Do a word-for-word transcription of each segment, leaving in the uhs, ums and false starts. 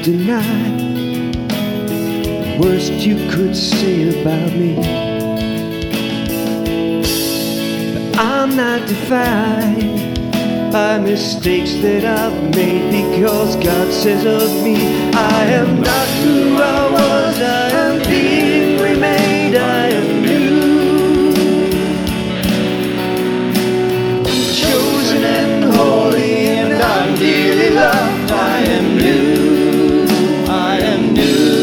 deny. Worst you could say about me. But I'm not defined by mistakes that I've made, because God says of me, I am not who I was, I am being remade, I am new, chosen and holy, and I'm dearly loved. I am new, I am new.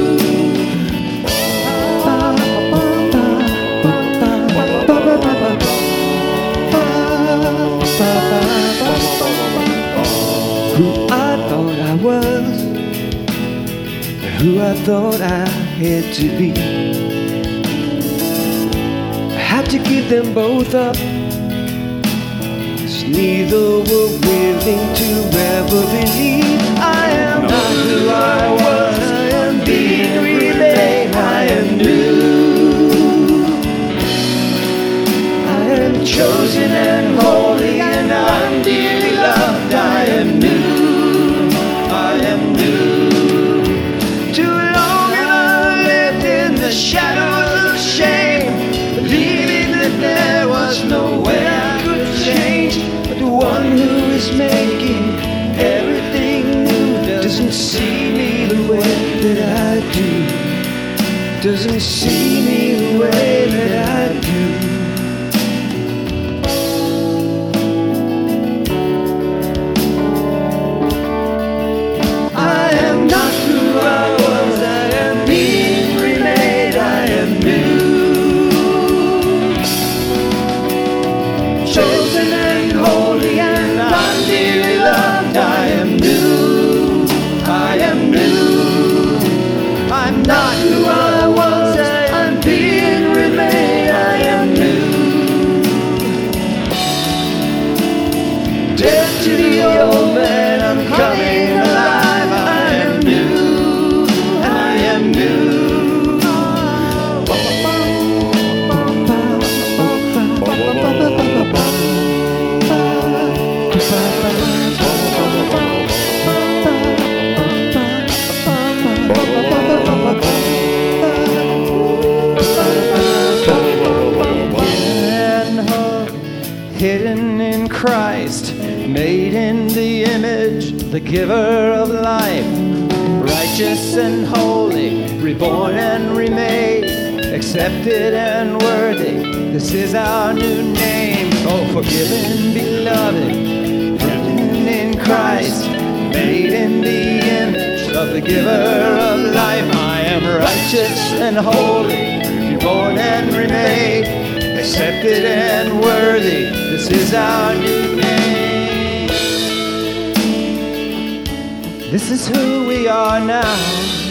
Who I thought I was, who I thought I had to be, I had to give them both up, 'cause neither were willing to ever believe. I am not who I was, I am being remade, I am new, I am chosen and holy, and I'm dearly loved. I am new, I am new. Too long have I lived in the shadows of shame, believing that there was no way I could change. But the one who is making everything new doesn't see me the way that I do, doesn't see me the way that I do. Chosen and holy, and I'm dearly loved. I am new, I am new. I'm not who I was, I'm being remade. I am new. Dead to the old man, I'm coming alive. I am new, I am new. Hidden in Christ, made in the image, the giver of life, righteous and holy, reborn and remade, accepted and worthy. This is our new name. Oh, forgiven, beloved, hidden in Christ, made in the image of the giver of life. I am righteous and holy, reborn and remade, accepted and worthy. This is our new name. This is who we are now.